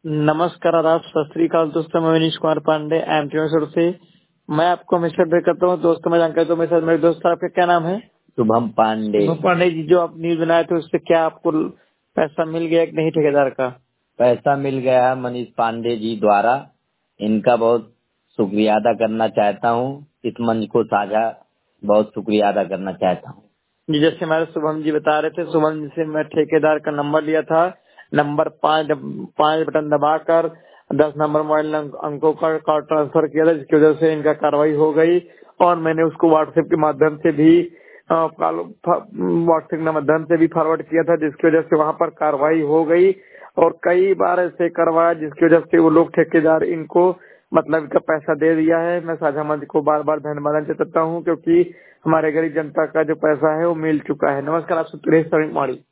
नमस्कार, आदाब, सत श्री अकाल दोस्तों। मैं मनीष कुमार पांडे एमटी से मैं आपको हमेशा ब्रेक करता हूँ। दोस्तों मैं जानकारी तो मेरे साथ मेरे दोस्त, आपका क्या नाम है? शुभम पांडे। शुभम पांडे जी, जो आप न्यूज बनाए थे उससे क्या आपको पैसा मिल गया कि नहीं ठेकेदार का? पैसा मिल गया है मनीष पांडे जी द्वारा। इनका बहुत शुक्रिया अदा करना चाहता हूँ। इस मंच को साझा बहुत शुक्रिया अदा करना चाहता हूँ जी। जैसे हमारे शुभम जी बता रहे थे, शुभम जी से मैं ठेकेदार का नंबर लिया था। नंबर 5 बटन दबाकर 10 नंबर मोबाइल अंकों का ट्रांसफर किया था, जिसकी वजह से इनका कार्रवाई हो गई। और मैंने उसको व्हाट्सएप के माध्यम से भी फॉरवर्ड किया था, जिसकी वजह से वहाँ पर कार्रवाई हो गई। और कई बार ऐसे करवाया, जिसकी वजह से वो लोग ठेकेदार इनको मतलब इनका पैसा दे दिया है। मैं साझा मंच को बार बार धन्यवाद देता हूँ, क्योंकि हमारे गरीब जनता का जो पैसा है वो मिल चुका है। नमस्कार, आप सुरेश माड़ी।